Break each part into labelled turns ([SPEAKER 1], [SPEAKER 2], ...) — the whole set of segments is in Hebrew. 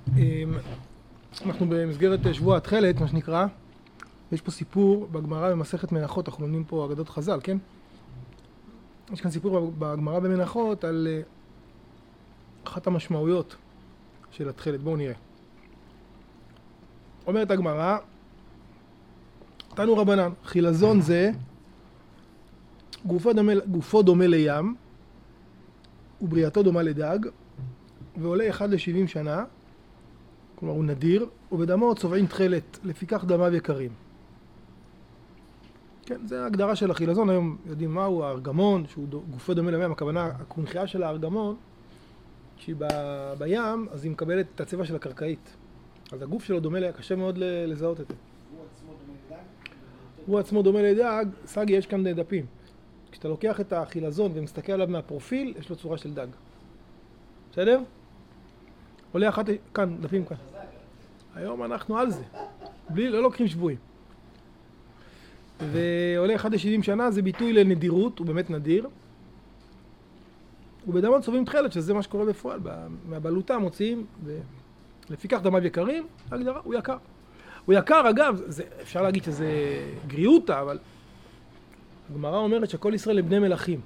[SPEAKER 1] אנחנו במסגרת שבוע התכלת, מה שנקרא. יש פה סיפור בגמרא במסכת מנחות, אנחנו לומדים פה אגדות חז"ל, כן? יש כאן סיפור בגמרא במנחות על אחת המשמעויות של התכלת. בואו נראה. אומרת הגמרא, תנו רבנן, חילזון זה גופו דומה לים ובריאתו דומה לדג, ועולה 1 ל-70 שנה, כלומר הוא נדיר, ובדמו צובעים תכלת, לפיכך דמיו יקרים. כן, זה ההגדרה של החילזון. היום יודעים מהו הארגמון, שהוא גופו דומה לים. הכוונה, הקונכייה של הארגמון, שהיא בים, אז היא מקבלת את הצבע של הקרקעית. אז הגוף שלו דומה לים, קשה מאוד לזהות את זה. הוא עצמו דומה לדג. סגי, יש כאן דפים. כשאתה לוקח את החילזון ומסתכל עליו מהפרופיל, יש לו צורה של דג. בסדר? עולה אחת, כאן, דפים כאן. היום אנחנו על זה. לא לוקחים שבועים. ועולה 1 ל-70 שנה, זה ביטוי לנדירות, הוא באמת נדיר. ובדמם צובעים תכלת, שזה מה שקורה בפועל. מהבלוטה מוציאים, ולפיכך דמיו יקרים, ההגדרה, הוא יקר. הוא יקר, אגב, אפשר להגיד שזה גריעותה, אבל הגמרא אומרת שכל ישראל הם בני מלכים.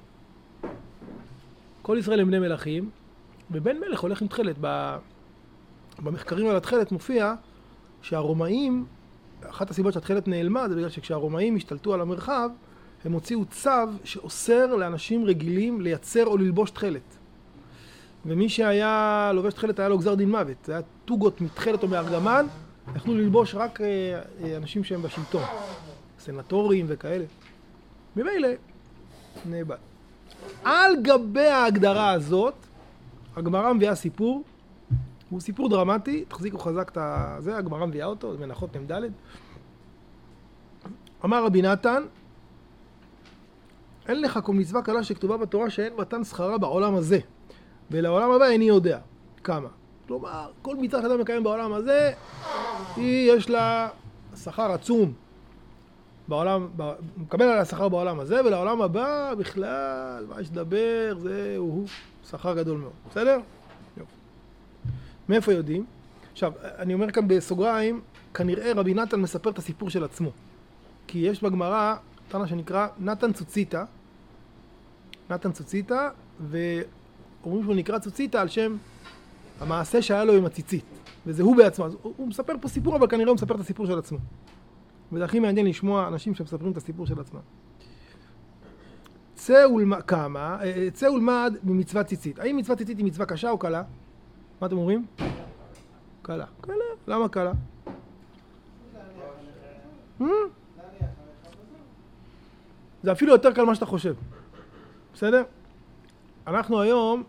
[SPEAKER 1] כל ישראל הם בני מלכים, ובן מלך הולך עם תכלת. במחקרים על התכלת מופיע שהרומאים, אחת הסיבות שהתכלת נעלמה, זה בגלל שכשהרומאים השתלטו על המרחב, הם הוציאו צו שאוסר לאנשים רגילים לייצר או ללבוש תכלת. ומי שהיה לובש תכלת היה לו גזר דין מוות. זה היה טוגות מתכלת או מארגמן, יכלו ללבוש רק אנשים שהם בשלטון. סנטורים וכאלה. ממילא נאבד. על גבי ההגדרה הזאת, הגמרא מביאה סיפור, הוא סיפור דרמטי, תחזיקו חזק את זה, הגמרא מביאה אותו, מנחות מ"ד. אמר רבי נתן, אין לך כל מצווה קלה שכתובה בתורה שאין מתן שכרה בעולם הזה, ולעולם הבא איני יודע כמה. כלומר, כל מצווה שאתה מקיים בעולם הזה, יש לה שכר עצום. מקבל עליה שכר בעולם הזה, ולעולם הבא בכלל, מה יש לדבר, זהו שכר גדול מאוד. בסדר? יופי. מאיפה יודעים? עכשיו, אני אומר כאן בסוגריים, כנראה רבי נתן מספר את הסיפור של עצמו. כי יש בגמרא תנא שנקרא נתן צוציתא, ואומרים שהוא נקרא צוציתא על שם המעשה שהיה לו עם הציצית. וזה הוא בעצמו. הוא מספר פה סיפור, אבל כנראה הוא מספר את הסיפור של עצמו. וזה הכי מעניין לשמוע אנשים שמספרים את הסיפור של עצמם. צא ולמד ממצוות ציצית. האם מצוות ציצית היא מצווה קשה או קלה? מה אתם אומרים? קלה. קלה. למה קלה? זה אפילו יותר קל מה שאתה חושב. בסדר? אנחנו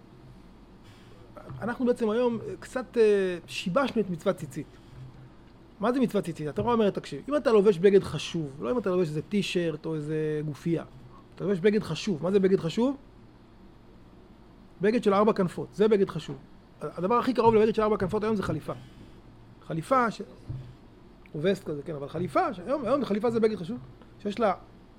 [SPEAKER 1] בעצם היום קצת שיבשנו את מצוות ציצית. מה זה מצוות ציצית? התורה אומרת, תקשיב, אם אתה לובש בגד חשוב, לא אם אתה לובש איזה טישרט או איזה גופייה, אתה לובש בגד חשוב. מה זה בגד חשוב? בגד של 4 כנפות, זה בגד חשוב. הדבר הכי קרוב לבגד של 4 כנפות היום זה חליפה. חליפה, הוא וסט כזה, כן, אבל חליפה, היום חליפה זה בגד חשוב, שיש לה,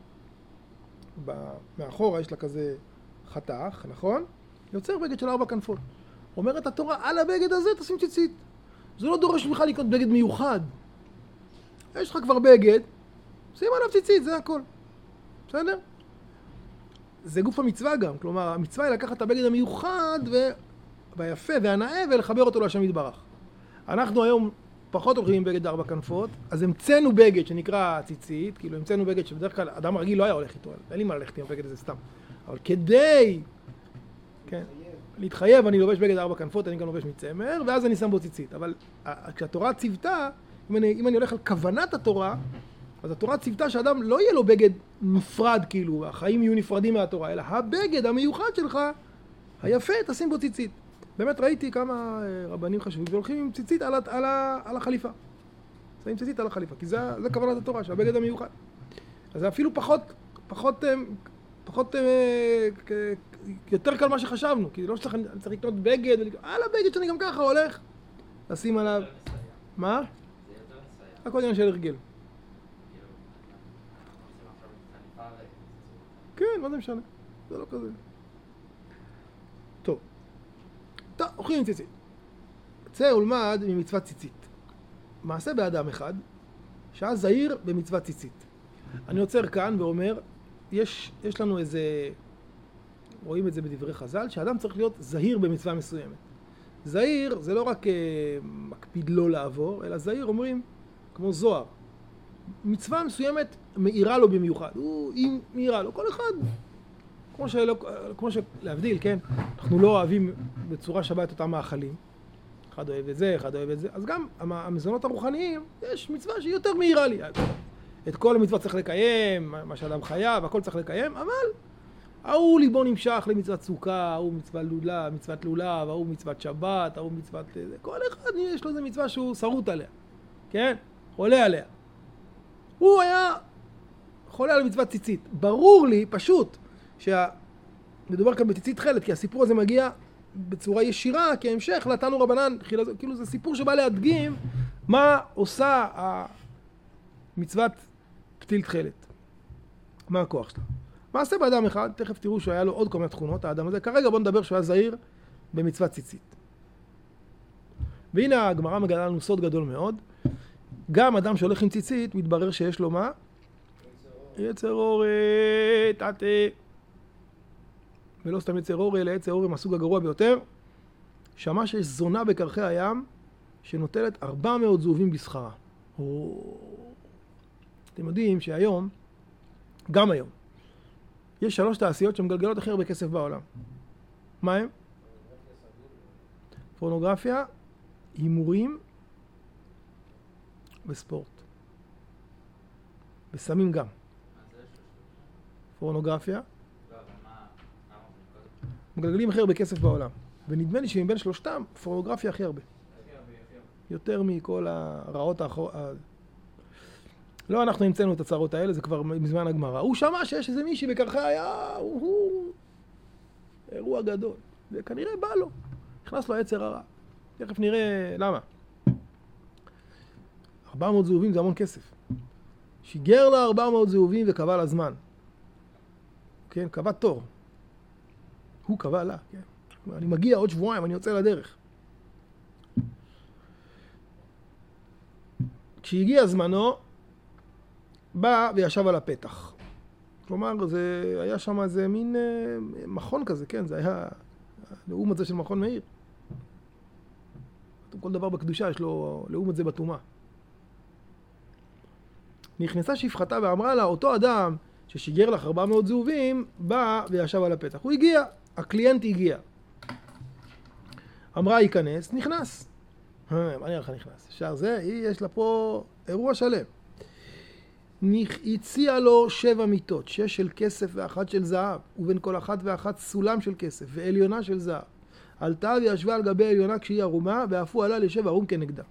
[SPEAKER 1] מאחורה יש לה כזה חתך, נכון? יוצר בגד של 4 כנפות. אומרת התורה, על הבגד הזה תשים ציצית. זה לא דורש ממך לקנות בגד מיוחד. יש לך כבר בגד, שים עליו ציצית, זה הכל. בסדר? זה גוף המצווה גם. כלומר, המצווה היא לקחת את הבגד המיוחד והיפה והנאה ולחבר אותו להשם יתברך. אנחנו היום פחות הולכים עם בגד 4 כנפות, אז המצאנו בגד שנקרא ציצית, כאילו המצאנו בגד שבדרך כלל אדם רגיל לא היה הולך איתו, אין לי מה ללכת עם הבגד הזה סתם. אבל כדי, כן, להתחייב, אני לובש בגד 4 כנפות, אני גם לובש מצמר, ואז אני שם בו ציצית. אבל כשהתורה ציוותה, אם אני הולך על כוונת התורה, אז התורה ציוותה שאדם לא יהיה לו בגד נפרד, כאילו, החיים יהיו נפרדים מהתורה, אלא הבגד המיוחד שלך, היפה, תשים בו ציצית. באמת ראיתי כמה רבנים חשובים והולכים עם ציצית על החליפה. שמים ציצית על החליפה, כי זה כוונת התורה, שהבגד המיוחד. אז זה אפילו פחות יותר קל מה שחשבנו, כי לא צריך לקנות בגד, על הבגד שאני גם ככה הולך, לשים עליו. מה? הכל עניין של הרגל. כן, מה זה משנה? זה לא כזה. טוב, הולכים עם ציצית. צא ולמד ממצוות ציצית. מעשה באדם אחד, שהיה זהיר במצוות ציצית. אני עוצר כאן ואומר, יש לנו איזה, רואים את זה בדברי חז"ל, שאדם צריך להיות זהיר במצווה מסוימת. זהיר זה לא רק מקפיד לא לעבור, אלא זהיר אומרים כמו זוהר. מצווה מסוימת מאירה לו במיוחד. היא מאירה לו, כל אחד. כמו שלהבדיל, כן? אנחנו לא אוהבים בצורה שווה את אותם מאכלים. אחד אוהב את זה, אחד אוהב את זה. אז גם המזונות הרוחניים, יש מצווה שהיא יותר מאירה לי. את כל המצוות צריך לקיים, מה שאדם חייב, הכל צריך לקיים, אבל ההוא ליבו נמשך למצוות סוכה, ההוא מצוות לולב, ההוא מצוות שבת, ההוא מצוות... כל אחד יש לו איזה מצווה שהוא שרוט עליה, כן? חולה עליה. הוא היה חולה על מצוות ציצית. ברור לי, פשוט, שמדובר כאן בציצית חלת, כי הסיפור הזה מגיע בצורה ישירה, כהמשך לתנו רבנן, כאילו זה סיפור שבא להדגים מה עושה מצוות פתיל תכלת. מה הכוח שלה? מעשה באדם אחד, תכף תראו שהיה לו עוד כל מיני תכונות, האדם הזה. כרגע בוא נדבר שהוא היה זהיר במצוות ציצית. והנה הגמרא מגלה לנו סוד גדול מאוד. גם אדם שהולך עם ציצית, מתברר שיש לו מה? יצר אורי, תתה. ולא סתם יצר אורי, אלא יצר אורי מהסוג הגרוע ביותר. שמע שיש זונה בקרחי הים, שנוטלת 400 זהובים בשכרה. אתם יודעים שהיום, גם היום, יש 3 תעשיות שמגלגלות הכי הרבה כסף בעולם. מה הם? פורנוגרפיה, הימורים וספורט. וסמים גם. פורנוגרפיה. מגלגלים הכי הרבה כסף בעולם. ונדמה לי שמבין שלושתם, פורנוגרפיה הכי הרבה. יותר מכל הרעות לא אנחנו המצאנו את הצרות האלה, זה כבר מזמן הגמרא. הוא שמע שיש איזה מישהי בקרחי הים, אירוע גדול. וכנראה בא לו. נכנס לו יצר הרע. תכף נראה למה. 400 זהובים זה המון כסף. שיגר לה 400 זהובים וקבע לה זמן. כן, קבע תור. הוא קבע לה, כן. אני מגיע עוד שבועיים, אני יוצא לדרך. כשהגיע זמנו, בא וישב על הפתח. כלומר, זה היה שם איזה מין מכון כזה, כן? זה היה הנאום הזה של מכון מאיר. כל דבר בקדושה יש לו נאום את זה בטומאה. נכנסה שפחתה ואמרה לה, אותו אדם ששיגר לך 400 זהובים, בא וישב על הפתח. הוא הגיע, הקליינט הגיע. אמרה, ייכנס, נכנס. מה נראה לך נכנס? שער זה, יש לה פה אירוע שלם. הציע לו 7 מיטות, 6 של כסף ו1 של זהב, ובין כל אחת ואחת סולם של כסף, ועליונה של זהב. עלתה וישבה על גבי עליונה כשהיא ערומה, ואף הוא עלה לשב ערום כנגדה.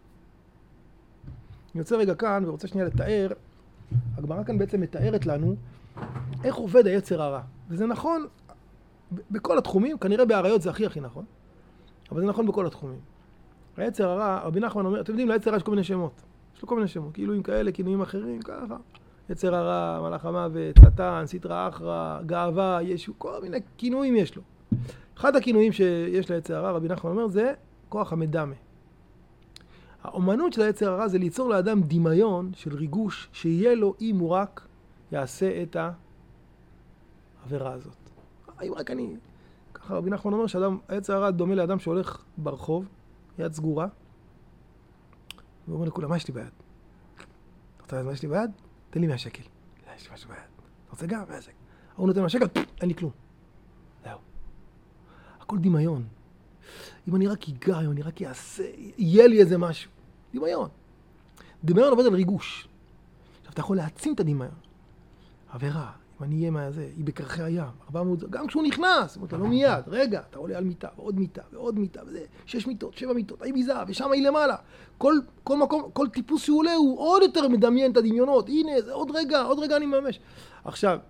[SPEAKER 1] אני יוצא רגע כאן ורוצה שנייה לתאר, הגמרא כאן בעצם מתארת לנו איך עובד היצר הרע. וזה נכון בכל התחומים, כנראה בעריות זה הכי נכון, אבל זה נכון בכל התחומים. היצר הרע, רבי נחמן אומר, אתם יודעים, ליצר הרע יש כל מיני שמות. יש לו כל מיני שמות, כינויים כאלה, כינויים אחרים, ככה. יצר הרע, מלאך המוות, שטן, סטרא אחרא, גאווה, ישו, כל מיני כינויים יש לו. אחד הכינויים שיש ליצר הרע, רבי נחמן אומר, זה כוח המדמה. האומנות של היצר הרע זה ליצור לאדם דמיון של ריגוש שיהיה לו אם הוא רק יעשה את העבירה הזאת. אם רק אני... ככה רבי נחמן אומר שהיצר הרע דומה לאדם שהולך ברחוב, יד סגורה, והוא אומר לכולם, מה יש לי ביד? אתה רוצה לדעת מה יש לי ביד? תן לי 100 שקל. יש לי משהו ביד. אתה רוצה גם 100 שקל? הוא נותן 100 שקל, אין לי כלום. זהו. הכל דמיון. אם אני רק אגע, אם אני רק אעשה, יהיה לי איזה משהו. דמיון. דמיון עובד על ריגוש. עכשיו, אתה יכול להעצים את הדמיון. עבירה, אם אני אהיה מהזה, היא בקרחי הים, 400, גם כשהוא נכנס, אתה לא מיד, רגע, אתה עולה על מיטה, ועוד מיטה, ועוד מיטה, וזה, 6 מיטות, 7 מיטות, היא מזהב, ושם היא למעלה. כל מקום, כל טיפוס שהוא עולה, הוא עוד יותר מדמיין את הדמיונות. הנה, זה עוד רגע אני ממש. עכשיו,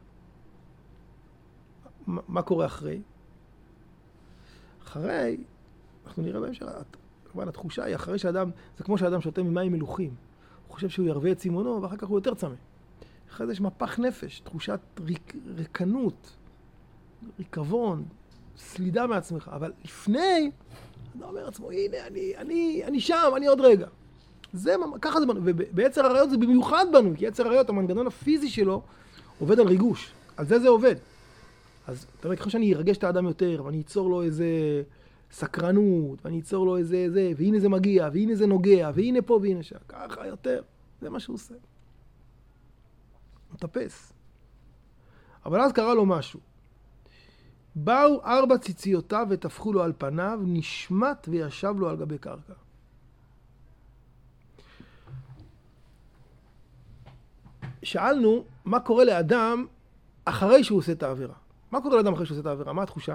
[SPEAKER 1] מה קורה אחרי? אחרי, אנחנו נראה בהמשך, התחושה היא אחרי שאדם, זה כמו שאדם שותה ממים מלוכים. הוא חושב שהוא ירווה את צימונו, ואחר כך הוא יותר צמא. אחרי זה יש מפח נפש, תחושת ריקנות, ריקבון, סלידה מעצמך. אבל לפני, אדם אומר לעצמו, הנה, אני שם, אני עוד רגע. ככה זה בנו, וביצר הרעיות זה במיוחד בנו, כי יצר הרעיות, המנגנון הפיזי שלו, עובד על ריגוש. על זה עובד. אז אתה רואה, ככה שאני ארגש את האדם יותר, ואני אצור לו איזה סקרנות, ואני אצור לו איזה, והנה זה מגיע, והנה זה נוגע, והנה פה והנה שם. ככה יותר. זה מה שהוא עושה. הוא מטפס. אבל אז קרה לו משהו. באו 4 ציציותיו ותפחו לו על פניו, נשמט וישב לו על גבי קרקע. שאלנו מה קורה לאדם אחרי שהוא עושה את העבירה. מה קורה לאדם אחרי שהוא עושה את העבירה? מה התחושה?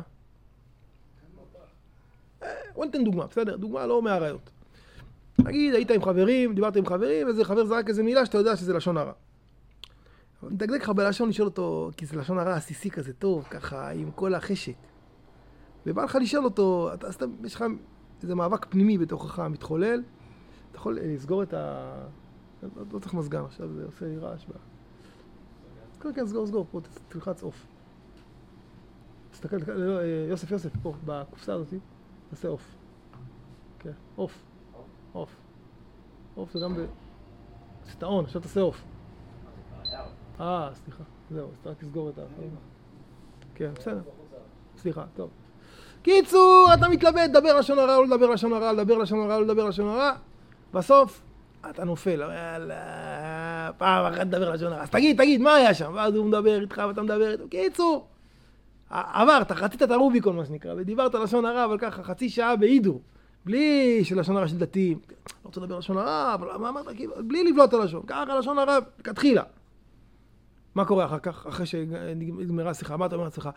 [SPEAKER 1] בוא ניתן דוגמה, בסדר? דוגמה לא מהראיות. נגיד, היית עם חברים, דיברת עם חברים, ואיזה חבר זרק איזה מילה שאתה יודע שזה לשון הרע. נתגלק לך בלשון לשאול אותו, כי זה לשון הרע עסיסי כזה טוב, ככה, עם כל החשק. ובא לך לשאול אותו, יש לך איזה מאבק פנימי בתוכך מתחולל, אתה יכול לסגור את ה... לא צריך מזגן, עכשיו זה עושה לי רעש. כן, סגור, פה, תלחץ אוף. תסתכל, יוסף, פה, בקופסה הזאת, תעשה אוף. כן, אוף. אוף זה גם סטעון, עכשיו תעשה אוף. סליחה, זהו, אז רק תסגור את ה... כן, בסדר. סליחה, טוב. קיצור, אתה מתלבט, דבר לשון הרע, או לדבר לשון הרע, לדבר לשון הרע, או לדבר לשון הרע. בסוף, אתה נופל, יאללה, פעם אחת לדבר לשון הרע. אז תגיד, מה היה שם? ואז הוא מדבר איתך ואתה מדבר איתו. קיצור, עברת, חצית את הרוביקון, מה שנקרא, ודיברת לשון הרע, אבל ככה, חצי שעה בעידור. בלי שלשון הרע של דתיים. לא רוצה לדבר לשון הרע, אבל מה אמרת? בלי לבלוט הלשון. ככה לשון הרע, כתחילה. מה קורה אחר כך, אחרי שנגמרה השיחה? מה אתה אומר לעצמך?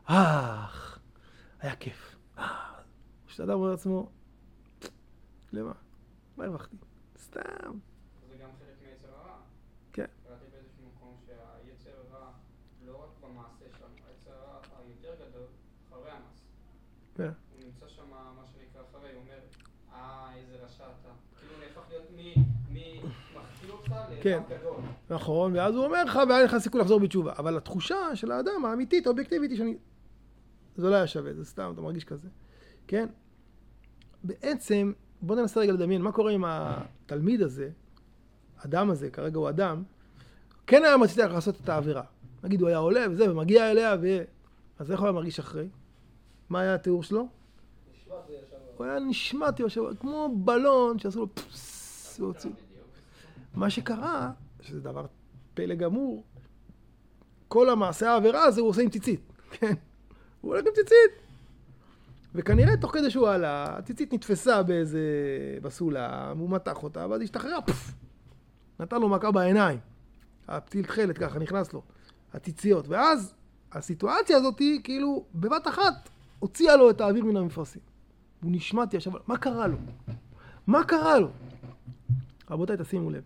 [SPEAKER 1] היה כיף. כשאדם אומר לעצמו, למה? מה הרווחתי? סתם.
[SPEAKER 2] זה גם חלק מהיצר הרע.
[SPEAKER 1] כן.
[SPEAKER 2] קראתי באיזשהו מקום שהיצר הרע, לא רק במעשה שם, היצר הרע היותר גדול, אחרי המעשה.
[SPEAKER 1] כן.
[SPEAKER 2] הוא נמצא שם, מה שנקרא אחרי, הוא אומר, איזה רשע אתה. כאילו הוא נהפך להיות מחזיר אותך לאדם גדול.
[SPEAKER 1] נכון, ואז הוא אומר לך, והיה לך סיכוי לחזור בתשובה. אבל התחושה של האדם האמיתית, האובייקטיבית, זה לא היה שווה, זה סתם, אתה מרגיש כזה. כן? בעצם, בוא ננסה רגע לדמיין, מה קורה עם התלמיד הזה, האדם הזה, כרגע הוא אדם, כן היה מצליח לעשות את העבירה. נגיד, הוא היה עולה וזה, ומגיע אליה, אז איך הוא היה מרגיש אחרי? מה היה התיאור שלו? הוא היה נשמט יושב, כמו בלון שעשו לו פססס, והוציא. מה שקרה, שזה דבר פלא גמור, כל המעשה העבירה הזה הוא עושה עם ציצית, כן? הוא הולך עם ציצית. וכנראה תוך כדי שהוא עלה, הציצית נתפסה בסולם, הוא מתח אותה, ואז השתחררה, נתן לו מכה בעיניים. הפתיל תחלת ככה, נכנס לו, הציציות. ואז הסיטואציה הזאת היא כאילו בבת אחת הוציאה לו את האוויר מן המפרשים. הוא נשמט ישב, מה קרה לו? מה קרה לו? רבותיי, תשימו לב.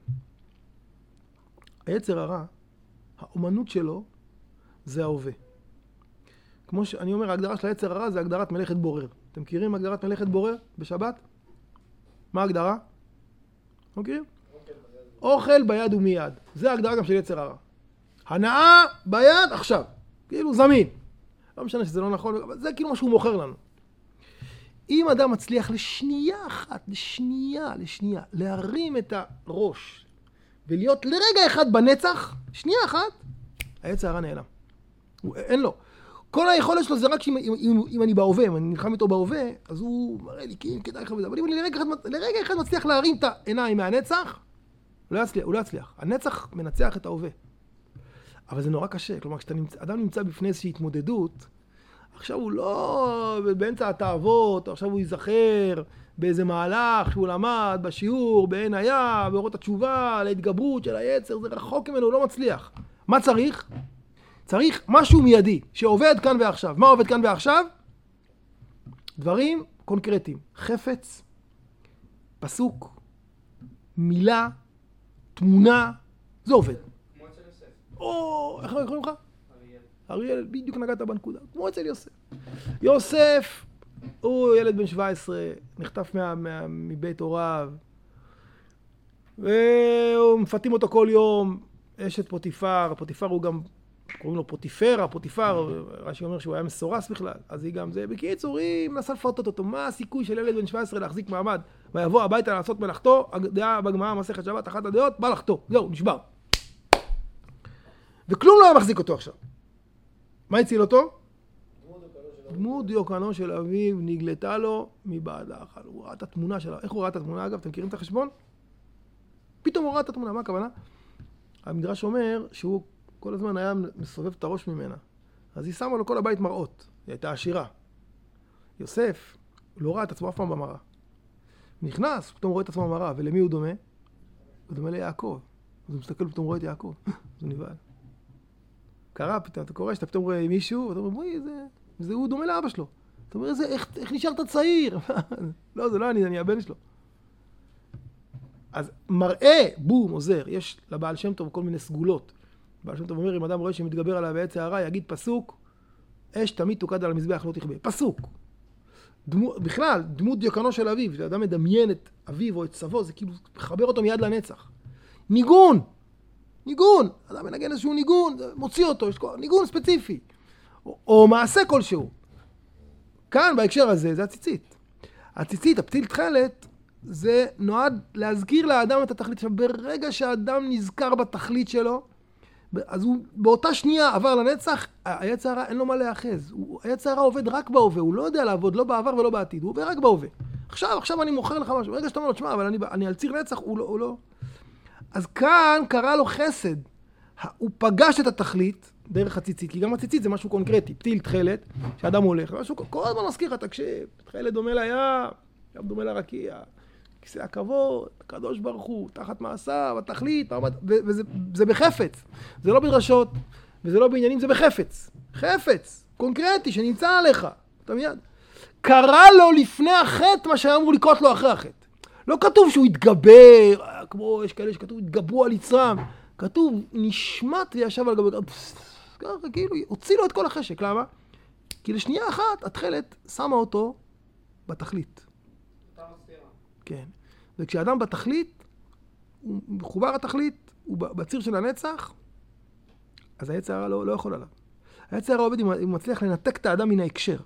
[SPEAKER 1] היצר הרע, האומנות שלו זה ההווה. כמו שאני אומר, ההגדרה של היצר הרע זה הגדרת מלאכת בורר. אתם מכירים הגדרת מלאכת בורר בשבת? מה ההגדרה? לא מכירים? אוכל ביד ומיד. זה ההגדרה גם של יצר הרע. הנאה ביד עכשיו. כאילו זמין. לא משנה שזה לא נכון, אבל זה כאילו מה שהוא מוכר לנו. אם אדם מצליח לשנייה אחת, לשנייה, להרים את הראש ולהיות לרגע אחד בנצח, שנייה אחת, היצר הרע נעלם. אין לו. כל היכולת שלו זה רק אם אני בהווה, אם אני נלחם איתו בהווה, אז הוא מראה לי, כי כדאי לך וזה. אבל אם אני לרגע אחד מצליח להרים את העיניים מהנצח, הוא לא יצליח. הנצח מנצח את ההווה. אבל זה נורא קשה. כלומר, כשאדם נמצא בפני איזושהי התמודדות, עכשיו הוא לא באמצע התאוות, עכשיו הוא ייזכר באיזה מהלך שהוא למד בשיעור, בעין היה, באורות התשובה, להתגברות של היצר, זה רחוק ממנו, הוא לא מצליח. מה צריך? צריך משהו מיידי, שעובד כאן ועכשיו. מה עובד כאן ועכשיו? דברים קונקרטיים. חפץ, פסוק, מילה, תמונה, זה עובד.
[SPEAKER 2] כמו אצל יוסף.
[SPEAKER 1] איך קוראים לך?
[SPEAKER 2] אריאל.
[SPEAKER 1] אריאל, בדיוק נגעת בנקודה. כמו אצל יוסף. יוסף, הוא ילד בן 17, נחטף מבית הוריו, ומפתים אותו כל יום, אשת פוטיפר. פוטיפר הוא גם קוראים לו פוטיפר, רש"י אומר שהוא היה מסורס בכלל, אז היא גם זה. בקיצור, היא מנסה לפתות אותו, מה הסיכוי של ילד בן 17 להחזיק מעמד, ויבוא הביתה לעשות מלאכתו, הדעה בגמרא מסכת שבת, אחת הדעות, בא לחתו, זהו, נשבר. וכלום לא היה מחזיק אותו עכשיו. מה הציל אותו? דמות דיוקנו של אביו נגלתה לו מבעד האכל. הוא ראה את התמונה שלה. איך הוא ראה את התמונה, אגב? אתם מכירים את החשבון? פתאום הוא ראה את התמונה, מה הכוונה? המדרש אומר שהוא כל הזמן היה מסובב את הראש ממנה. אז היא שמה לו כל הבית מראות. היא הייתה עשירה. יוסף, הוא לא ראה את עצמו אף פעם במראה. נכנס, פתאום רואה את עצמו במראה. ולמי הוא דומה? הוא דומה ליעקב. אז הוא מסתכל ופתאום רואה את יעקב. אז הוא נבהל. קרה פתאום, אתה קורא שאתה פתאום רואה מישהו, ואתה אומר, בואי, זה הוא דומה לאבא שלו. אתה אומר, איך נשארת צעיר? לא, זה לא אני הבן שלו. אז מראה, בום, עוזר. יש לבעל שם טוב כל מיני סגולות. בעל שם טוב אומר, אם אדם רואה שמתגבר עליו בעץ הערה, יגיד פסוק, אש תמיד תוקד על המזבח, לא תכבה. פסוק. בכלל, דמות דיוקנו של אביו, כשאדם מדמיין את אביו או את סבו, זה כאילו מחבר אותו מיד לנצח. ניגון! אדם מנגן איזשהו ניגון, מוציא אותו, יש ניגון ספציפי. או מעשה כלשהו. כאן, בהקשר הזה, זה הציצית. הציצית, הפתיל תכלת, זה נועד להזכיר לאדם את התכלית. עכשיו, ברגע שהאדם נזכר בתכלית שלו, אז הוא באותה שנייה עבר לנצח, היצר הרע אין לו מה להאחז. היצר הרע עובד רק בהווה, הוא לא יודע לעבוד לא בעבר ולא בעתיד, הוא עובד רק בהווה. עכשיו אני מוכר לך משהו, ברגע שאתה אומר לו, תשמע, אבל אני על ציר נצח, הוא לא. אז כאן קרה לו חסד. הוא פגש את התכלית דרך הציצית, כי גם הציצית זה משהו קונקרטי, פתיל תכלת, שאדם הולך, משהו כל הזמן מזכיר לך, תקשיב, תכלת דומה לים, גם דומה לרקיע, כיסא הכבוד, הקדוש ברוך הוא, תחת מעשיו, התכלית, וזה בחפץ, זה לא בדרשות, וזה לא בעניינים, זה בחפץ, חפץ, קונקרטי, שנמצא עליך, אתה מיד. קרה לו לפני החטא מה שהיה אמור לקרות לו אחרי החטא. לא כתוב שהוא התגבר, כמו יש כאלה שכתוב, התגברו על יצרם, כתוב, נשמט וישב על גבי, ככה, כאילו, הוציא לו את כל החשק, למה? כי לשנייה אחת, התכלת שמה אותו בתכלית. כן. וכשאדם בתכלית, הוא מחובר התכלית, הוא בציר של הנצח, אז היצר הרע לא יכול עליו. היצר הרע עובד אם הוא מצליח לנתק את האדם מן ההקשר.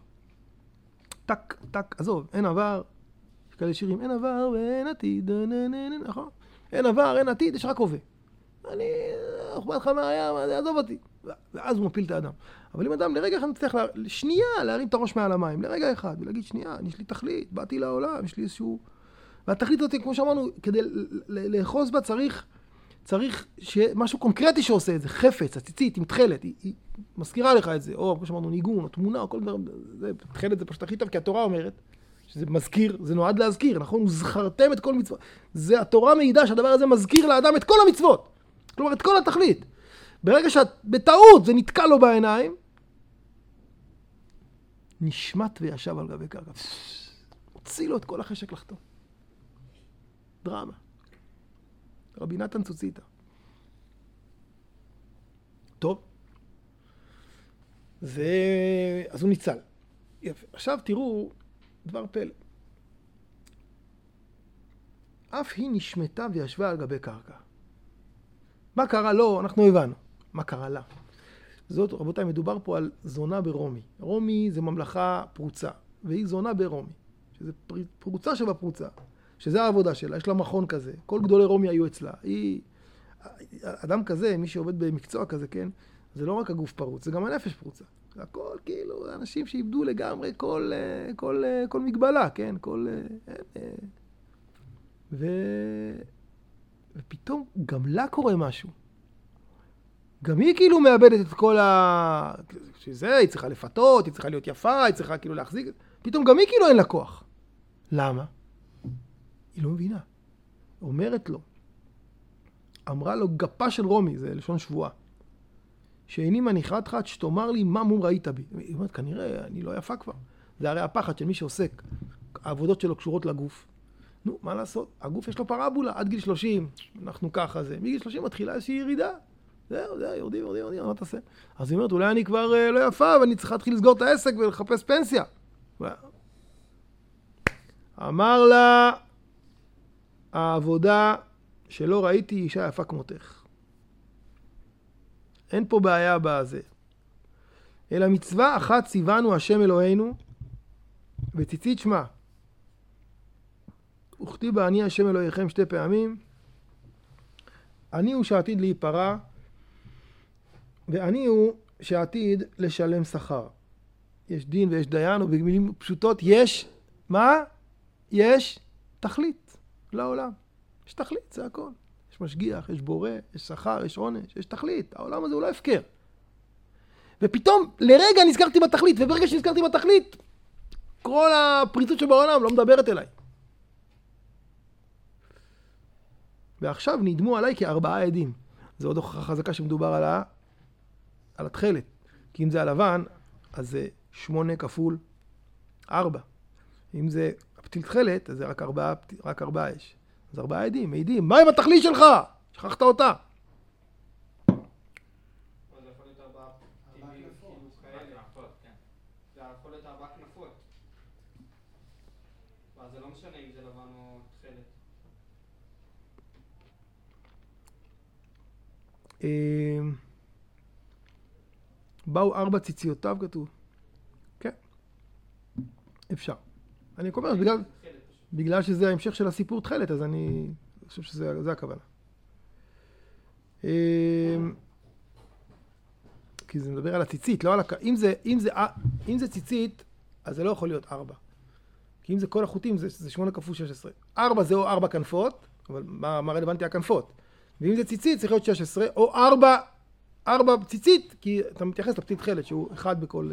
[SPEAKER 1] טק, עזוב, אין עבר, יש כאלה שירים, אין עבר ואין עתיד, נכון? אין עבר, אין עתיד, יש רק הווה. אני אכפת לך מהים, עזוב אותי. ואז הוא מפיל את האדם. אבל אם אדם לרגע אחד מצליח שנייה להרים את הראש מעל המים, לרגע אחד, ולהגיד שנייה, יש לי תכלית, באתי לעולם, יש לי איזשהו... והתכלית הזאת, כמו שאמרנו, כדי לאחוז בה צריך משהו קונקרטי שעושה את זה, חפץ, הציצית, עם תכלת, היא מזכירה לך את זה, או כמו שאמרנו, ניגון, או תמונה, או כל דבר, תכלת זה פשוט הכי טוב, כי התורה אומרת, שזה מזכיר, זה נועד להזכיר, נכון? וזכרתם את כל מצוות. זה התורה מעידה שהדבר הזה מזכיר לאדם את כל המצוות. כלומר, את כל התכלית. ברגע שבטעות זה נתקע לו בעיניים, נשמט וישב על גבי קרקע. הוציא לו את כל החשק לחתום. דרמה. רבי נתן צוציתא. טוב. אז הוא ניצל. יפה. עכשיו תראו דבר פלא. אף היא נשמטה וישבה על גבי קרקע. מה קרה לו? אנחנו הבנו. מה קרה לה? זאת, רבותיי, מדובר פה על זונה ברומי. רומי זה ממלכה פרוצה, והיא זונה ברומי. שזה פרוצה שבפרוצה. שזה העבודה שלה, יש לה מכון כזה. כל גדולי רומי היו אצלה. אדם כזה, מי שעובד במקצוע כזה, כן? זה לא רק הגוף פרוץ, זה גם הנפש פרוצה. זה הכל כאילו אנשים שאיבדו לגמרי כל מגבלה, כן? ופתאום גם לה קורה משהו. גם היא כאילו מאבדת את כל שזה, היא צריכה לפתות, היא צריכה להיות יפה, היא צריכה כאילו להחזיק. פתאום גם היא כאילו אין לה כוח. למה? היא לא מבינה. אומרת לו, אמרה לו גפה של רומי, זה לשון שבועה, שאיני מניחה אותך עד שתאמר לי מה מום ראית בי. היא אומרת, כנראה אני לא יפה כבר. זה הרי הפחד של מי שעוסק. העבודות שלו קשורות לגוף. נו, מה לעשות? הגוף יש לו פרבולה. עד גיל 30, אנחנו ככה זה. מגיל 30 מתחילה איזושהי ירידה. זהו, יורדים, מה תעשה? אז היא אומרת, אולי אני כבר לא יפה, ואני צריכה להתחיל לסגור את העסק ולחפש פנסיה. אמר לה, העבודה שלא ראיתי אישה יפה כמותך. אין פה בעיה בזה. אלא מצווה אחת ציוונו השם אלוהינו, וציצית שמה. וכתיב בה אני השם אלוהיכם 2 פעמים. אני הוא שעתיד להיפרע, ואני הוא שעתיד לשלם שכר. יש דין ויש דיין, ובמילים פשוטות יש, מה? יש תכלית לעולם. יש תכלית, זה הכל. יש משגיח, יש בורא, יש שכר, יש עונש, יש תכלית. העולם הזה הוא לא הפקר. ופתאום לרגע נזכרתי בתכלית, וברגע שנזכרתי בתכלית, כל הפריצות שבעולם לא מדברת אליי. ועכשיו נדמו עליי כ4 עדים. זו עוד הוכחה חזקה שמדובר על התכלת. כי אם זה הלבן, אז זה 8 כפול 4. אם זה הפתיל תכלת, אז זה רק 4 יש. אז 4 עדים, מעידים. מה עם התכלית שלך? שכחת אותה.
[SPEAKER 2] זה יכול להיות 4 טבעים כאילו כאלה. זה יכול להיות 4 כנפות. ואז זה לא משנה אם זה לבן או תכלת.
[SPEAKER 1] באו 4 ציציותיו כתוב. כן. אפשר. אני אומר, בגלל שזה ההמשך של הסיפור תכלת, אז אני חושב שזה הכוונה. כי זה מדבר על הציצית, לא על אם זה ציצית, אז זה לא יכול להיות 4. כי אם זה כל החוטים, זה 8 כפול 16. 4 זה או 4 כנפות, אבל מה רלוונטי הכנפות? ואם זה ציצית, צריך להיות 16, או 4 ציצית, כי אתה מתייחס לפתיל תכלת, שהוא 1 בכל...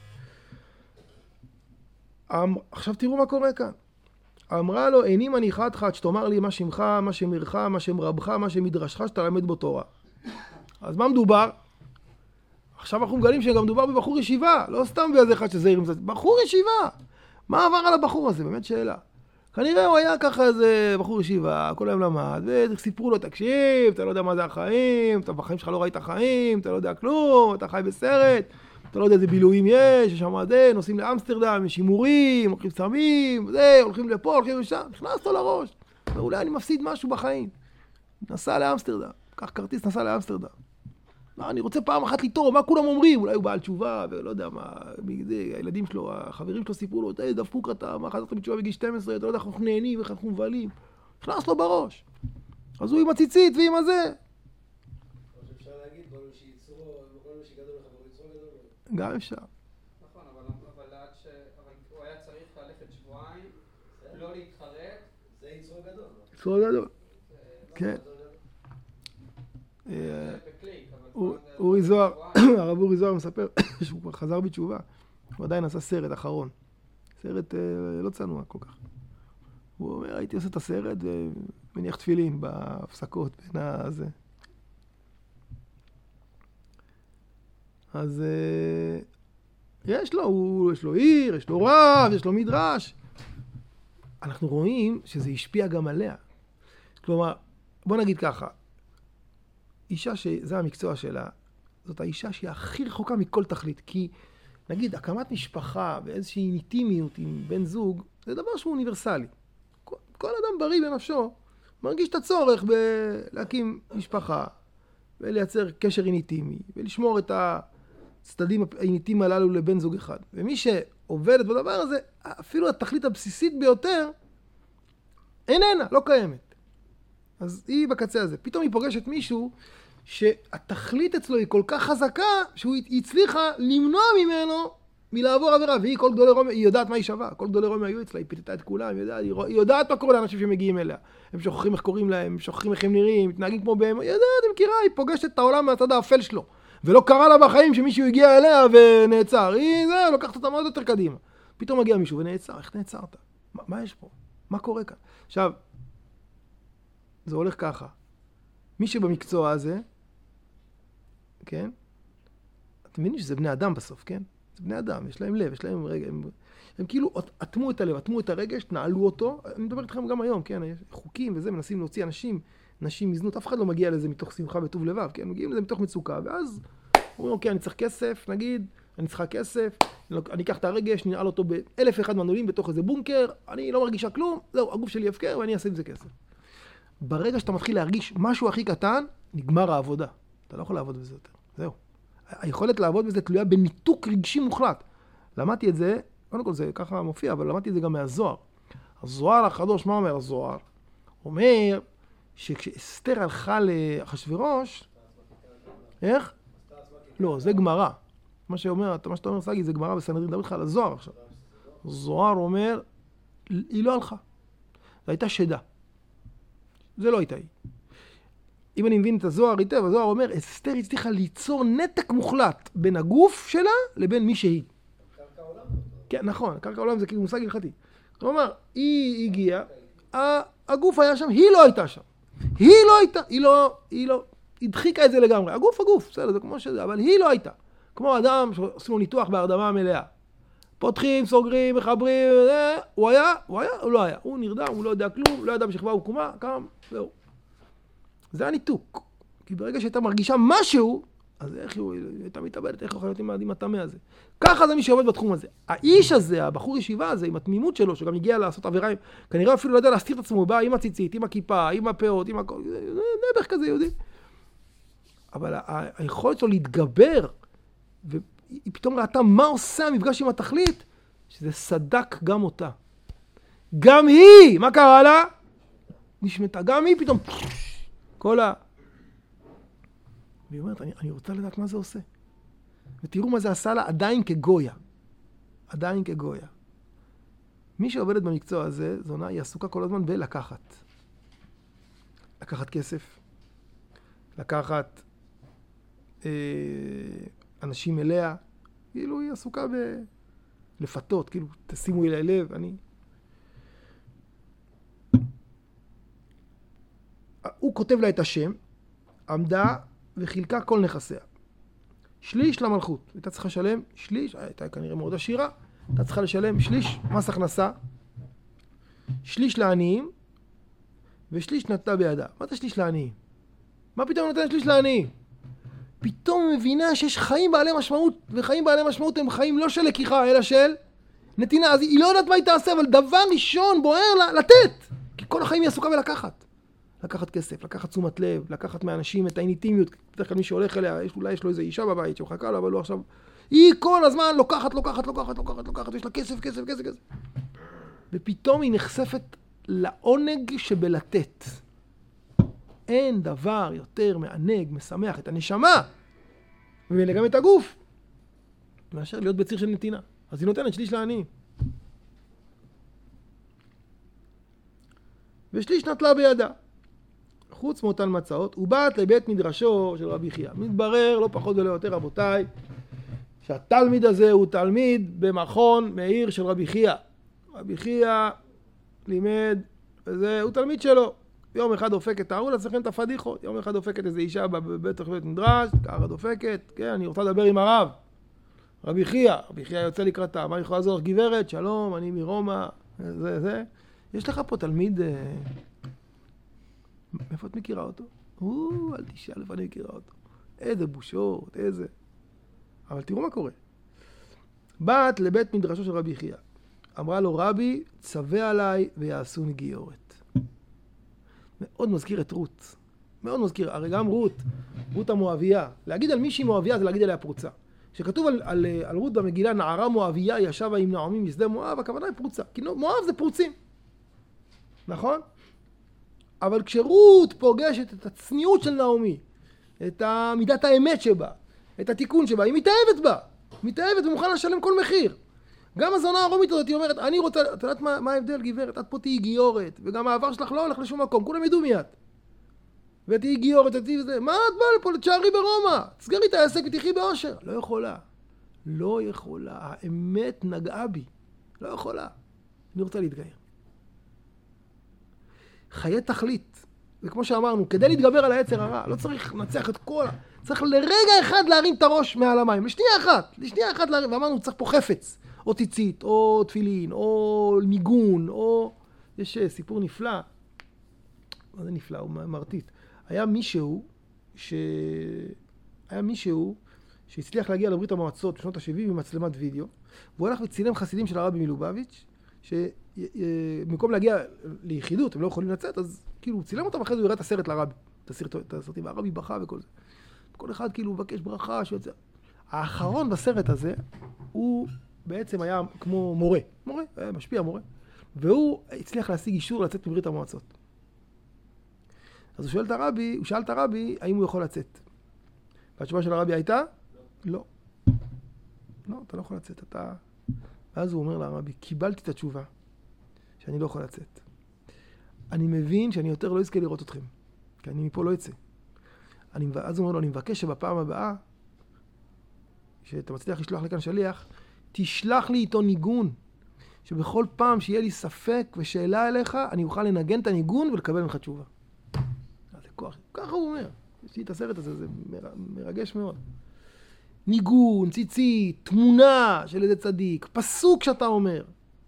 [SPEAKER 1] עכשיו תראו מה קורה כאן. אמרה לו, איני מניחתך עד שתאמר לי מה שמך, מה שמרך, מה שם רבך, מה שמדרשך, שאתה למד בו תורה. אז מה מדובר? עכשיו אנחנו מגלים שגם מדובר בבחור ישיבה, לא סתם באיזה אחד שזהיר עם זה, בחור ישיבה. מה עבר על הבחור הזה? באמת שאלה. כנראה הוא היה ככה איזה בחור ישיבה, כל היום למד, וסיפרו לו, תקשיב, אתה לא יודע מה זה החיים, אתה בחיים שלך לא ראית חיים, אתה לא יודע כלום, אתה חי בסרט, אתה לא יודע איזה בילויים יש שם זה, נוסעים לאמסטרדם, יש הימורים, הולכים סמים, זה, הולכים לפה, הולכים לשם, נכנס לו לראש. ואולי אני מפסיד משהו בחיים. נסע לאמסטרדם, קח כרטיס, נסע לאמסטרדם. אני רוצה פעם אחת ליטור, מה כולם אומרים? אולי הוא בעל תשובה, ולא יודע מה, הילדים שלו, החברים שלו סיפרו לו, דפוק אתה, מה חזרת בתשובה בגיל 12, אתה לא יודע איך אנחנו נהנים, איך אנחנו מבלים. נכנס לו בראש. אז הוא עם הציצית ועם הזה.
[SPEAKER 3] אפשר להגיד, כל מי שיצרו, כל מי שגדול לך, הוא יצרו גדול.
[SPEAKER 1] גם אפשר.
[SPEAKER 2] נכון, אבל הוא היה צריך ללכת שבועיים, לא להתחרט.
[SPEAKER 3] זה יצרו גדול.
[SPEAKER 1] יצרו גדול. כן. אורי זוהר, הרב אורי זוהר מספר שהוא כבר חזר בתשובה. הוא עדיין עשה סרט אחרון. סרט לא צנוע כל כך. הוא אומר, הייתי עושה את הסרט ומניח תפילין בהפסקות בין הזה. אז יש לו עיר, יש לו רב, יש לו מדרש. אנחנו רואים שזה השפיע גם עליה. כלומר, בוא נגיד ככה, אישה שזה המקצוע שלה, זאת האישה שהיא הכי רחוקה מכל תכלית, כי נגיד הקמת משפחה ואיזושהי אינטימיות עם בן זוג, זה דבר שהוא אוניברסלי. כל אדם בריא בנפשו מרגיש את הצורך להקים משפחה ולייצר קשר אינטימי ולשמור את הצדדים האינטימיים הללו לבן זוג אחד. ומי שעובדת בדבר הזה, אפילו התכלית הבסיסית ביותר איננה, לא קיימת. אז היא בקצה הזה. פתאום היא פוגשת מישהו שהתכלית אצלו היא כל כך חזקה שהיא הצליחה למנוע ממנו מלעבור עבירה. והיא כל גדולי רומי, היא יודעת מה היא שווה. כל גדולי רומי היו אצלה, היא פיתתה את כולם, היא יודעת מה קורה לאנשים שמגיעים אליה. הם שוכחים איך קוראים להם, הם שוכחים איך הם נראים, מתנהגים כמו בהם. היא יודעת, היא מכירה, היא פוגשת את העולם מהצד האפל שלו. ולא קרה לה בחיים שמישהו הגיע אליה ונעצר. היא לוקחת אותה מאוד יותר קדימה. פתאום מגיע מישהו ונעצר. איך נעצרת? מה יש פה? מה קורה כאן? עכשיו, זה הולך ככה. מי שבמקצוע הזה, כן? אתם מבינים שזה בני אדם בסוף, כן? זה בני אדם, יש להם לב, יש להם רגע. הם כאילו אטמו את הלב, אטמו את הרגש, נעלו אותו. אני מדבר איתכם גם היום, כן? יש חוקים וזה, מנסים להוציא נשים מזנות. אף אחד לא מגיע לזה מתוך שמחה וטוב לבב, כן? מגיעים לזה מתוך מצוקה, ואז אומרים, אוקיי, אני צריך כסף, נגיד, אני צריכה כסף, אני אקח את הרגש, ננעל אותו ב1,001 מנעולים בתוך איזה בונקר, אני לא מרגישה כלום, זהו, הגוף שלי הפקר ואני אעשה עם זה כסף. ברגע שאתה מתחיל להרגיש משהו הכי קטן, נגמר העבודה. אתה לא יכול לעבוד בזה יותר. זהו. היכולת לעבוד בזה תלויה בניתוק רגשי מוחלט. למדתי את זה, קודם כל זה ככה מופיע, אבל למדתי את זה גם מהזוהר. הזוהר הקדוש, מה אומר הזוהר? אומר שכשאסתר הלכה לאחשוורוש, איך? לא, זה גמרא. מה שאתה אומר, סגי, זה גמרא בסנהדרין, מדבר איתך על הזוהר עכשיו. הזוהר אומר, היא לא הלכה. זו הייתה שדה. זה לא הייתה היא. אם אני מבין את הזוהר היטב, הזוהר אומר, אסתר הצליחה ליצור נתק מוחלט בין הגוף שלה לבין מי שהיא.
[SPEAKER 3] קרקע עולם.
[SPEAKER 1] כן, נכון, קרקע עולם זה כאילו מושג הלכתי. כלומר, היא הגיעה, הגוף היה שם, היא לא הייתה שם. היא לא הייתה, היא לא, הדחיקה את זה לגמרי. הגוף, בסדר, זה כמו שזה, אבל היא לא הייתה. כמו אדם שעושים לו ניתוח בהרדמה מלאה. פותחים, סוגרים, מחברים, הוא היה, הוא לא היה. הוא נרדם, הוא לא יודע כלום, לא ידע בשכבה וקומה, קם, זהו. זה הניתוק. כי ברגע שהייתה מרגישה משהו, אז איך היא הייתה מתאבדת, איך יכולה להיות עם הטמא הזה. ככה זה מי שעובד בתחום הזה. האיש הזה, הבחור ישיבה הזה, עם התמימות שלו, שגם הגיע לעשות עבירה, כנראה אפילו לא יודע להסתיר את עצמו, הוא בא עם הציצית, עם הכיפה, עם הפאות, עם הכל, נעבך כזה יהודי. אבל היכולת שלו להתגבר, והיא פתאום ראתה מה עושה המפגש עם התכלית, שזה סדק גם אותה. גם היא, מה קרה לה? נשמתה, גם היא פתאום, כל והיא אומרת, אני רוצה לדעת מה זה עושה. ותראו מה זה עשה לה עדיין כגויה. עדיין כגויה. מי שעובדת במקצוע הזה, זונה, היא עסוקה כל הזמן בלקחת. לקחת כסף. לקחת אנשים אליה. כאילו היא עסוקה בלפתות. כאילו, תשימו אליי לב, הוא כותב לה את השם, עמדה וחילקה כל נכסיה. שליש למלכות. הייתה צריכה לשלם שליש, הייתה כנראה מאוד עשירה, הייתה צריכה לשלם שליש מס הכנסה, שליש לעניים, ושליש נתנה בידה. מה זה שליש לעניים? מה פתאום נתן שליש לעניים? פתאום מבינה שיש חיים בעלי משמעות, וחיים בעלי משמעות הם חיים לא של לקיחה, אלא של נתינה. אז היא לא יודעת מה היא תעשה, אבל דבר ראשון בוער לה לתת. כי כל החיים היא עסוקה בלקחת. לקחת כסף, לקחת תשומת לב, לקחת מאנשים את האינטימיות. בדרך כלל מי שהולך אליה, אולי יש לו איזו אישה בבית שמחכה לה, אבל לא עכשיו. היא כל הזמן לוקחת, ויש לה כסף. ופתאום היא נחשפת לעונג שבלתת. אין דבר יותר מענג, משמח את הנשמה, וגם את הגוף, מאשר להיות בציר של נתינה. אז היא נותנת שליש לעניים. ושליש נטלה בידה. חוץ מאותן מצאות, ובאת לבית מדרשו של רבי חייא. מתברר, לא פחות ולא יותר, רבותיי, שהתלמיד הזה הוא תלמיד במכון מאיר של רבי חייא. רבי חייא לימד, הוא תלמיד שלו. יום אחד דופקת, תארו לעצמכם את הפדיחות, יום אחד דופקת איזו אישה בבית מדרש, ככה דופקת, כן, אני רוצה לדבר עם הרב. רבי חייא יוצא לקראתה, מה אני יכולה לעזור? גברת, שלום, אני מרומא, זה. יש לך פה תלמיד, מאיפה את מכירה אותו? אל תשאל איפה אני מכירה אותו. איזה בושות, איזה. אבל תראו מה קורה. באת לבית מדרשו של רבי חייא. אמרה לו, רבי, צווה עליי ויעשוני גיורת. מאוד מזכיר את רות. מאוד מזכיר. הרי גם רות המואביה. להגיד על מישהי מואביה זה להגיד עליה פרוצה. כשכתוב על רות במגילה, נערה מואביה ישבה עם נעמי משדה מואב, הכוונה היא פרוצה. כי מואב זה פרוצים. נכון? אבל כשרות פוגשת את הצניעות של נעמי, את מידת האמת שבה, את התיקון שבה, היא מתאהבת בה. מתאהבת ומוכנה לשלם כל מחיר. גם הזונה הרומית הזאת, היא אומרת, אני רוצה, את יודעת מה ההבדל, גברת? את פה תהי גיורת, וגם העבר שלך לא הולך לשום מקום, כולם ידעו מיד. ותהי גיורת, ותהי וזה, מה את באה לפה? תשארי ברומא, תסגרי את העסק ותחי באושר. לא יכולה, האמת נגעה בי, לא יכולה. אני רוצה להתגייר. חיי תכלית, וכמו שאמרנו, כדי להתגבר על היצר הרע, לא צריך לנצח את כל, צריך לרגע אחד להרים את הראש מעל המים, לשנייה אחת להרים, ואמרנו, צריך פה חפץ. או ציצית, או תפילין, או ניגון, או... יש סיפור נפלא. מה זה נפלא? הוא מרטיט. היה מישהו שהצליח להגיע לברית המועצות בשנות ה-70 עם מצלמת וידאו, והוא הלך וצילם חסידים של הרבי מלובביץ', שבמקום להגיע ליחידות, הם לא יכולים לצאת, אז כאילו הוא צילם אותם, אחרי זה הוא הראה את הסרט לרבי. את הסרטים, והרבי בכה וכל זה. כל אחד כאילו מבקש ברכה שיוצא. האחרון בסרט הזה, הוא בעצם היה כמו מורה, משפיע מורה, והוא הצליח להשיג אישור לצאת מברית המועצות. אז הוא שאל את הרבי, האם הוא יכול לצאת. והתשובה של הרבי הייתה, לא. לא, אתה לא יכול לצאת, אתה... ואז הוא אומר לרבי, קיבלתי את התשובה, שאני לא יכול לצאת. אני מבין שאני יותר לא אזכה לראות אתכם, כי אני מפה לא אצא. אז הוא אומר לו, אני מבקש שבפעם הבאה, שאתה מצליח לשלוח לכאן שליח, תשלח לי איתו ניגון, שבכל פעם שיהיה לי ספק ושאלה אליך, אני אוכל לנגן את הניגון ולקבל ממך תשובה. זה כוח, ככה הוא אומר. יש לי את הסרט הזה, זה מרגש מאוד. ניגון, ציצית, תמונה של איזה צדיק, פסוק שאתה אומר,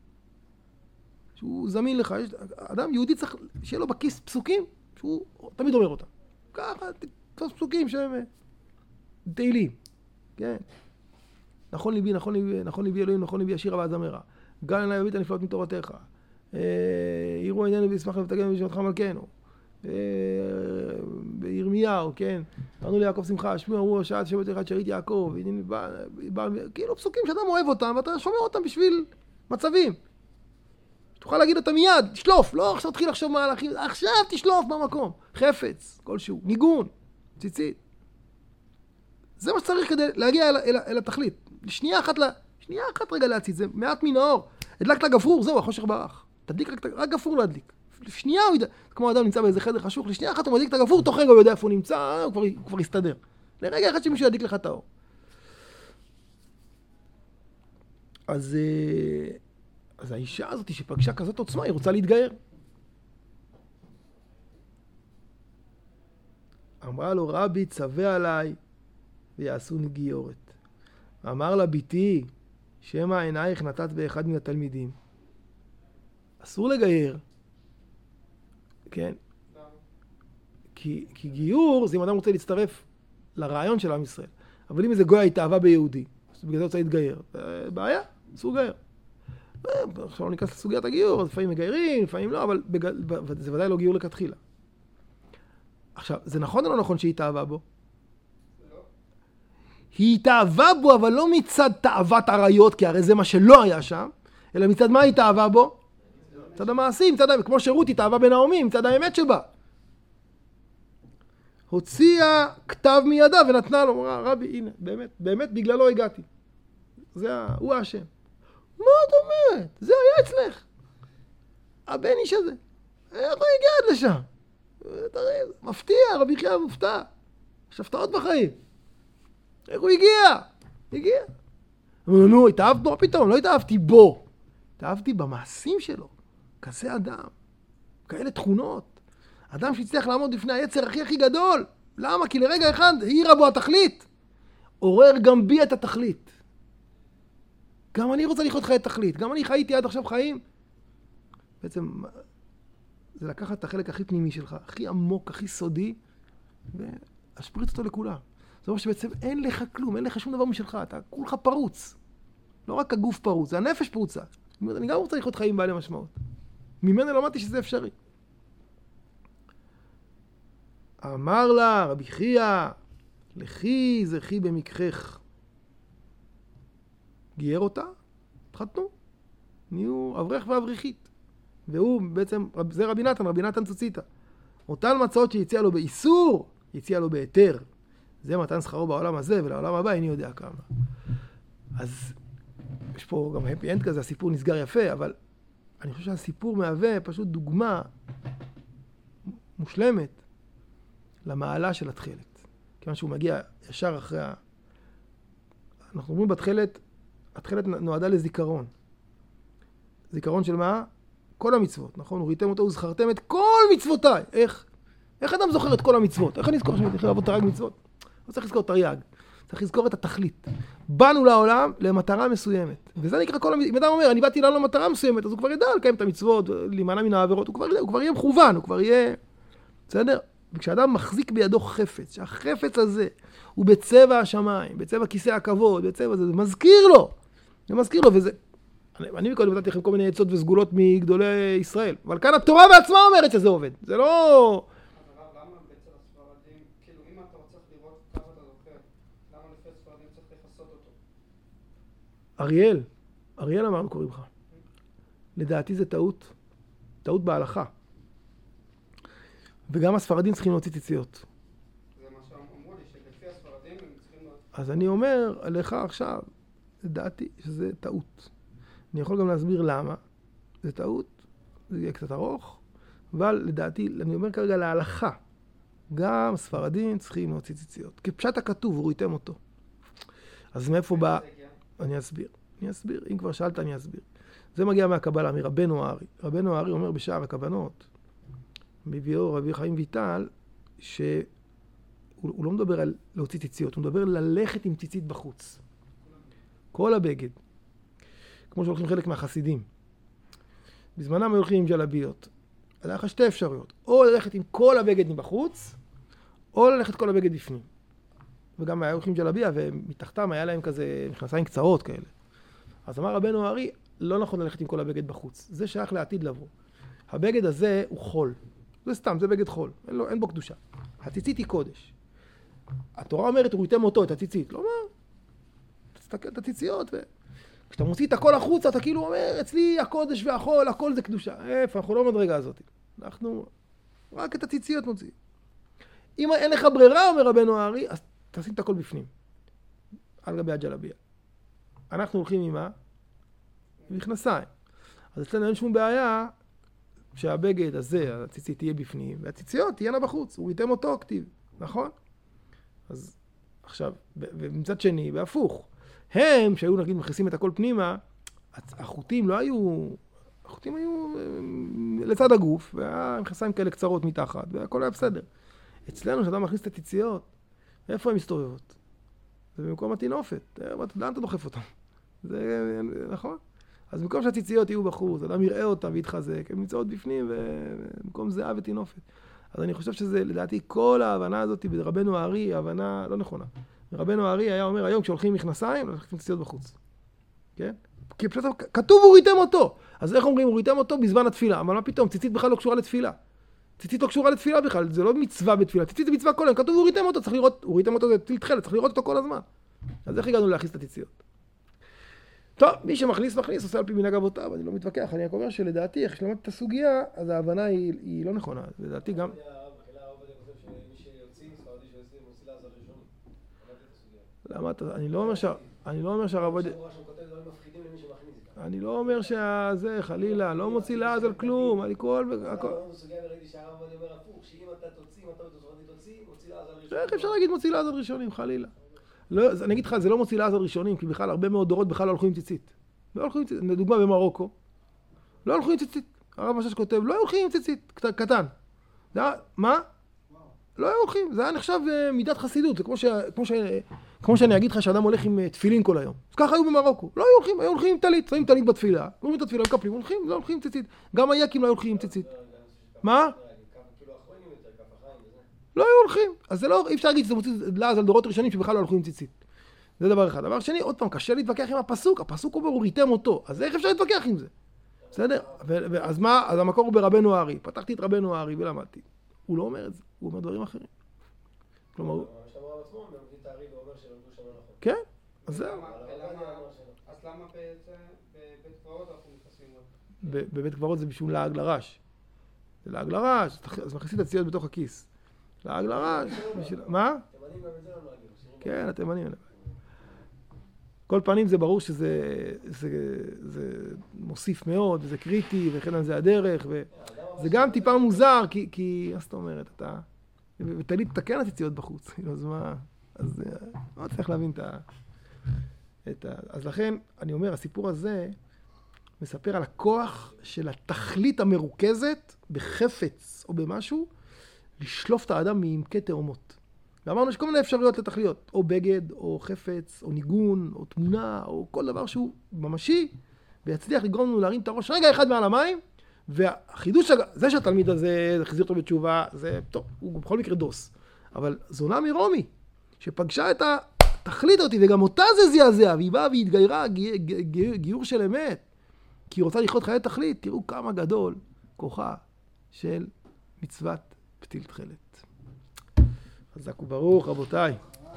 [SPEAKER 1] שהוא זמין לך. אדם יהודי צריך שיהיה לו בכיס פסוקים, שהוא תמיד אומר אותם. ככה, תפוס פסוקים שהם תהילים. כן. נכון ליבי, נכון אלוהים, נכון ליבי השיר והזמרה. גל עיני וביט הנפלאות מתורתך. יראו עינינו וישמח ותגן וישמתך מלכנו. בירמיהו, כן. אמרנו ליעקב שמחה, שמעו אמרו שעת שבט אחד שארית יעקב. כאילו פסוקים שאדם אוהב אותם, ואתה שומע אותם בשביל מצבים. תוכל להגיד אותם מיד, תשלוף, לא עכשיו תתחיל לחשוב מהלכים, עכשיו תשלוף במקום. חפץ, כלשהו, ניגון, ציצית. זה מה שצריך כדי להגיע אל התכלית. שנייה אחת רגע להציץ, זה מעט מן האור. הדלקת לגפרור, זהו, החושך ברח. תדליק רק גפרור להדליק. שנייה הוא ידע, כמו אדם נמצא באיזה חדר חשוך, לשנייה אחת הוא מדליק את הגפרור, תוך רגע הוא יודע איפה הוא נמצא, הוא כבר יסתדר. לרגע אחד שמישהו ידליק לך את האור. אז האישה הזאת שפגשה כזאת עוצמה, היא רוצה להתגייר. אמרה לו, רבי, צווה עליי ויעשוני גיורת. אמר לה, ביתי, שמא עינייך נתת באחד מן התלמידים. אסור לגייר. כן? כי גיור זה אם אדם רוצה להצטרף לרעיון של עם ישראל. אבל אם איזה גוי התאהבה ביהודי, בגלל זה רוצה להתגייר. בעיה, אסור לגייר. עכשיו לא ניכנס לסוגיית הגיור, אז לפעמים מגיירים, לפעמים לא, אבל זה ודאי לא גיור לכתחילה. עכשיו, זה נכון או לא נכון שהיא התאהבה בו? היא התאהבה בו, אבל לא מצד תאוות עריות, כי הרי זה מה שלא היה שם, אלא מצד מה היא התאהבה בו? מצד המעשים, כמו שרות התאהבה בנעמי, מצד האמת שבה. הוציאה כתב מידה ונתנה לו, אמרה, רבי, הנה, באמת בגללו הגעתי. הוא האשם. מה את אומרת? זה היה אצלך. הבן איש הזה. איך הוא הגיע עד לשם? מפתיע, רבי חייא מופתע. יש הפתעות בחיים. איך הוא הגיע? נו, התאהבת בו פתאום, לא התאהבתי בו. התאהבתי במעשים שלו. כזה אדם. כאלה תכונות. אדם שהצליח לעמוד בפני היצר הכי גדול. למה? כי לרגע אחד העירה בו התכלית. עורר גם בי את התכלית. גם אני רוצה לחיות חיי תכלית. גם אני חייתי עד עכשיו חיים. בעצם זה לקחת את החלק הכי פנימי שלך, הכי עמוק, הכי סודי, ולהשפריץ אותו לכולם. זאת אומרת שבעצם אין לך כלום, אין לך שום דבר משלך, אתה כולך פרוץ. לא רק הגוף פרוץ, זה הנפש פרוצה. אני גם רוצה לחיות חיים בעלי משמעות. ממנו למדתי שזה אפשרי. אמר לה, רבי חייא, לכי זכי במקחך. גייר אותה, התחתנו, נהיו אברך ואברכית. והוא בעצם, זה רבי נתן צוציתא. אותן מצאות שהציע לו באיסור, הציע לו בהיתר. זה מתן שכרו בעולם הזה, ולעולם הבא איני יודע כמה. אז יש פה גם הפי אנד כזה, הסיפור נסגר יפה, אבל אני חושב שהסיפור מהווה פשוט דוגמה מושלמת למעלה של התחילת. כיוון שהוא מגיע ישר אחרי אנחנו אומרים בתחילת, התחילת נועדה לזיכרון. זיכרון של מה? כל המצוות, נכון? וראיתם אותו וזכרתם את כל מצוותיי. איך אדם זוכר את כל המצוות? איך אני אזכור שאני צריך לעבוד תרי"ג מצוות? לא צריך לזכור תרי"ג. צריך לזכור את התכלית. באנו לעולם למטרה מסוימת. וזה נקרא כל המצוות. אם אדם אומר, אני באתי לעולם למטרה מסוימת, אז הוא כבר ידע לקיים את המצוות, להימנע מן העבירות, הוא כבר יהיה מכוון, הוא כבר יהיה... בסדר? וכשאדם מחזיק בידו חפץ, שהחפץ הזה הוא בצבע השמיים, בצבע כיסא הכבוד, בצבע זה מזכיר לו. זה מזכיר לו, וזה... אני מקודם נתתי לכם כל מיני עצות וסגולות מגדולי ישראל, אבל כאן התורה בעצמה אומרת שזה עובד. זה לא...
[SPEAKER 2] למה אצל הספרדים, כאילו אם אתה רוצה לראות תחת
[SPEAKER 1] אריאל אמרנו קוראים לך. לדעתי זה טעות בהלכה. וגם הספרדים צריכים להוציא ציציות.
[SPEAKER 2] זה מה שאמרו לי, שלפי הספרדים הם צריכים להוציא.
[SPEAKER 1] אז אני אומר לך עכשיו, לדעתי שזה טעות. אני יכול גם להסביר למה. זה טעות, זה יהיה קצת ארוך, אבל לדעתי, אני אומר כרגע להלכה, גם ספרדים צריכים להוציא ציציות. כפשט הכתוב, וראיתם אותו. אז מאיפה בא? אני אסביר. אם כבר שאלת, אני אסביר. זה מגיע מהקבלה, מרבנו הארי. רבנו הארי אומר בשער הכוונות, מביאו רבי חיים ויטל, שהוא לא מדבר על להוציא ציציות, הוא מדבר ללכת עם ציצית בחוץ. כל הבגד. כמו שהולכים חלק מהחסידים. בזמנם הם הולכים עם ג'לביות. אז היה לך שתי אפשרויות. או ללכת עם כל הבגד מבחוץ, או ללכת כל הבגד בפנים. וגם היה הולכים ג'לביה, ומתחתם היה להם כזה מכנסיים קצרות כאלה. אז אמר רבנו הארי, לא נכון ללכת עם כל הבגד בחוץ. זה שייך לעתיד לבוא. הבגד הזה הוא חול. זה סתם, זה בגד חול. אין בו קדושה. הציצית היא קודש. התורה אומרת, ראיתם אותו, את הציצית. לא אומר, תסתכל את הציציות כשאתה מוציא את הכל החוצה, אתה כאילו אומר, אצלי הקודש והחול, הכל זה קדושה. איפה, אנחנו לא במדרגה הזאת. אנחנו רק את הציציות מוציאים. אם אין לך ברירה, אומר רבנו הארי, אז תשים את הכל בפנים. על גבי הג'לביה. אנחנו הולכים עם מה? מכנסיים. אז אצלנו אין שום בעיה שהבגד הזה, הציצית תהיה בפנים, והציציות תהיינה בחוץ. הוא ייתם אותו כתיב, נכון? אז עכשיו, ומצד שני, בהפוך. הם, שהיו נגיד מכניסים את הכל פנימה, החוטים לא היו, החוטים היו לצד הגוף, והמכנסיים כאלה קצרות מתחת, והכל היה בסדר. אצלנו, כשאתה מכניס את הציציות, איפה הן מסתובבות? זה במקום התינופת. לאן אתה דוחף אותם? זה נכון? אז במקום שהציציות יהיו בחוץ, אדם יראה אותם ויתחזק, הן נמצאות בפנים, ובמקום זהה ותינופת. אז אני חושב שזה, לדעתי, כל ההבנה הזאת ברבנו הארי, היא הבנה לא נכונה. רבנו הארי היה אומר, היום כשהולכים מכנסיים, הולכים ציציות בחוץ. כן? כי פשוט כתוב וראיתם אותו. אז איך אומרים, וראיתם אותו בזמן התפילה? אבל מה פתאום? ציצית בכלל לא קשורה לתפילה. ציצית לא קשורה לתפילה בכלל, זה לא מצווה בתפילה. ציצית זה מצווה כל היום. כתוב וראיתם אותו, צריך לראות, וראיתם אותו זה תפיל תחילת, צריך לראות אותו כל הזמן. אז איך הגענו להכניס את הציציות? טוב, מי שמכניס, עושה על פי מנהג אבותיו, אני לא מתווכח, אני רק אומר שלדעתי, איך שלמדתי את הסוגיה, אז ההבנה היא לא נכונה. לדעתי גם... למה אתה... אני לא אומר שהרב עובדיה... אני לא אומר שזה, חלילה, לא מוציא לעז על כלום, על כל... איך אפשר להגיד מוציא לעז על ראשונים, חלילה? אני אגיד לך, זה לא מוציא לעז על ראשונים, כי בכלל הרבה מאוד דורות בכלל לא הולכים עם ציצית. לא הולכים עם ציצית. לדוגמה במרוקו, לא הולכים עם ציצית. הרב משש כותב, לא הולכים עם ציצית, קטן. מה? לא הולכים, זה היה נחשב מידת חסידות, זה כמו שאני אגיד לך שאדם הולך עם תפילין כל היום. אז ככה היו במרוקו, לא היו הולכים עם טלית, שמים טלית בתפילה, אומרים את התפילה, מקפלים, לא הולכים עם ציצית. גם היקים לא הולכים עם ציצית. מה? לא היו הולכים. אז זה לא, אי אפשר להגיד שזה מוציא לעז על דורות ראשונים שבכלל לא הולכים עם ציצית. זה דבר אחד. דבר שני, עוד פעם, קשה להתווכח עם הפסוק. הפסוק אומר, וראיתם אותו. אז איך אפשר להתווכח עם זה? בסדר? אז מה? אז המקור הוא ברבנו הארי. פתחתי את רבנו הארי ולמדתי. הוא לא אומר את זה. הוא אומר דברים אחרים. כלומר... כן? אז זהו.
[SPEAKER 2] אז למה בבית קברות אנחנו מתחסמים עוד?
[SPEAKER 1] בבית קברות זה בשביל לעג לרש. זה לעג לרש. אז מכניסים את הציציות בתוך הכיס. לעג לרש. מה? כן, התימנים. כל פנים זה ברור שזה מוסיף מאוד, וזה קריטי, וכן זה הדרך, וזה גם טיפה מוזר, כי, מה זאת אומרת, אתה... ותליד תקן הציציות בחוץ, אז מה... אז לא צריך להבין את ה... אז לכן, אני אומר, הסיפור הזה מספר על הכוח של התכלית המרוכזת בחפץ או במשהו, לשלוף את האדם מעמקי תאומות. ואמרנו שכל מיני אפשרויות לתכליות, או בגד, או חפץ, או ניגון, או תמונה, או כל דבר שהוא ממשי, ויצליח לגרום לנו להרים את הראש רגע אחד מעל המים, והחידוש, זה שהתלמיד הזה החזיר אותו בתשובה, זה טוב, הוא בכל מקרה דוס. אבל זונה מרומי, שפגשה את התכלית אותי, וגם אותה זה זעזע, והיא באה והתגיירה גיור של אמת, כי היא רוצה לחיות חיי תכלית. תראו כמה גדול כוחה של מצוות פתיל תכלת. חזק וברוך, רבותיי.